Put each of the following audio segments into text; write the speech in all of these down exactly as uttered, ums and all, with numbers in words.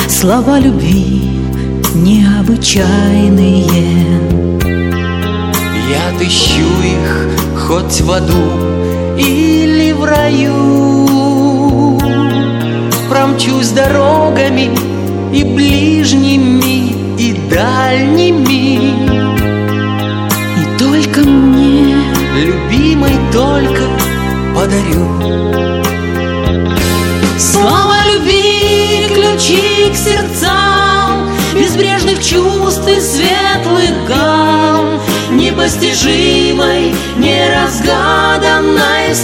слова любви необычайные. Я отыщу их хоть в аду или в раю, промчусь дорогами и ближними, и дальними, и только мне, любимой, только подарю слова любви, ключи к сердцам, безбрежных чувств и светлых гам, непостижимой, неразгаданной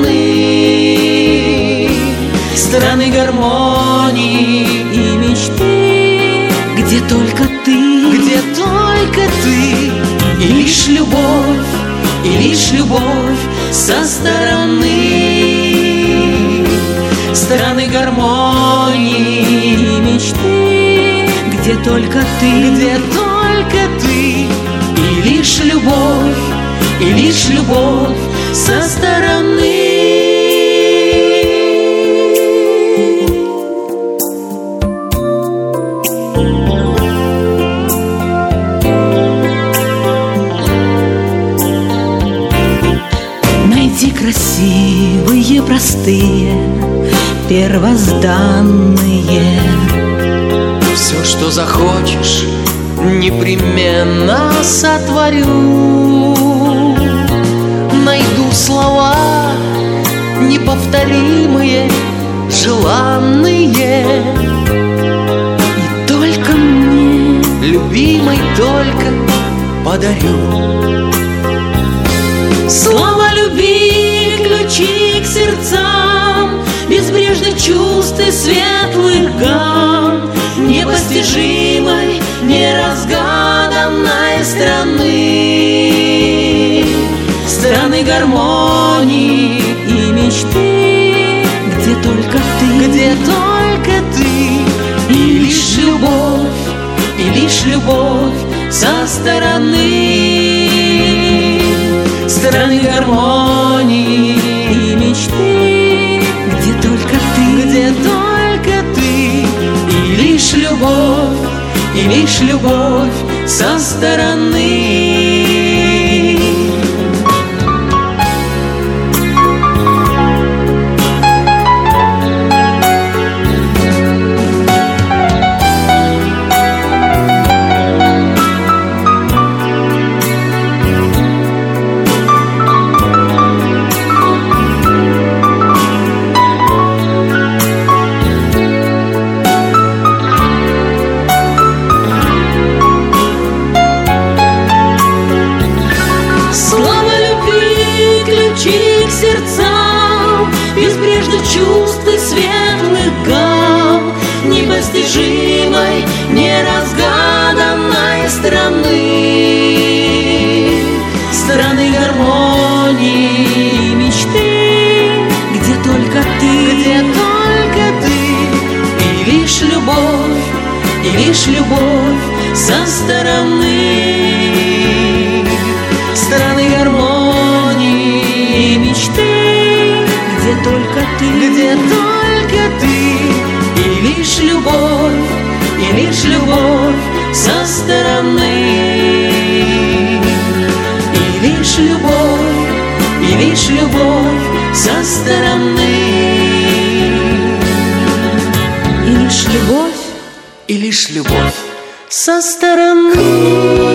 страны, страны гармонии и мечты, где только ты, где только ты, и лишь любовь, и лишь любовь со стороны, страны гармонии и мечты, где только ты, где только ты, и лишь любовь, и лишь любовь со стороны. Найди красивые, простые, первозданные. Все, что захочешь, непременно сотворю. Найду слова неповторимые, желанные, и только мне, любимой, только подарю слова любви, ключи к сердцам, безбрежных чувств и светлых гам, непостижимой, неразгаданной страны, страны гармонии и мечты, где только ты, где только ты, и лишь любовь, и лишь любовь со стороны, страны гармонии и мечты, где только ты, где только ты, и лишь любовь, и лишь любовь со стороны. Сердцам безбрежных чувств и светлых гам, непостижимой, неразгаданной страны, страны гармонии и мечты, где только ты, где только ты, и лишь любовь, и лишь любовь со стороны, страны гармонии и мечты, где только ты, где только ты, и лишь любовь, и лишь любовь со стороны, и лишь любовь, и лишь любовь со стороны, и лишь любовь, и лишь любовь со стороны.